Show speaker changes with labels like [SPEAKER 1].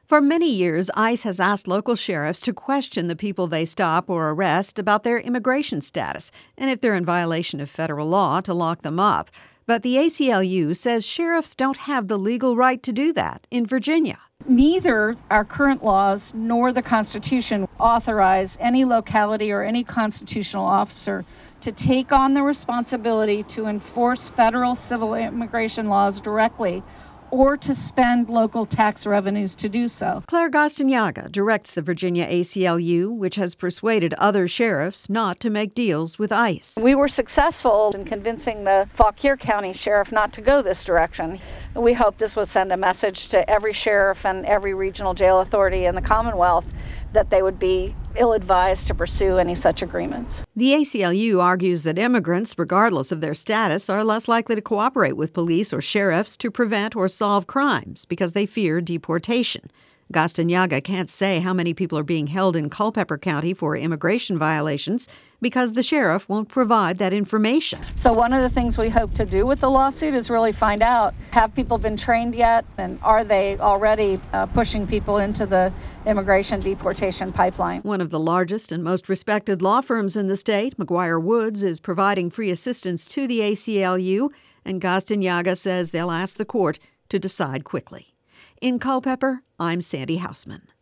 [SPEAKER 1] For many years, ICE has asked local sheriffs to question the people they stop or arrest about their immigration status and if they're in violation of federal law to lock them up. But the ACLU says sheriffs don't have the legal right to do that in Virginia.
[SPEAKER 2] Neither our current laws nor the Constitution authorize any locality or any constitutional officer to take on the responsibility to enforce federal civil immigration laws directly or to spend local tax revenues to do so.
[SPEAKER 1] Claire Gastignagga directs the Virginia ACLU, which has persuaded other sheriffs not to make deals with ICE.
[SPEAKER 2] We were successful in convincing the Fauquier County Sheriff not to go this direction. We hope this would send a message to every sheriff and every regional jail authority in the Commonwealth that they would be ill-advised to pursue any such agreements.
[SPEAKER 1] The ACLU argues that immigrants, regardless of their status, are less likely to cooperate with police or sheriffs to prevent or solve crimes because they fear deportation. Gastignagga can't say how many people are being held in Culpeper County for immigration violations because the sheriff won't provide that information.
[SPEAKER 2] So one of the things we hope to do with the lawsuit is really find out, have people been trained yet, and are they already pushing people into the immigration deportation pipeline?
[SPEAKER 1] One of the largest and most respected law firms in the state, McGuire Woods, is providing free assistance to the ACLU, and Gastignagga says they'll ask the court to decide quickly. In Culpeper, I'm Sandy Hausman.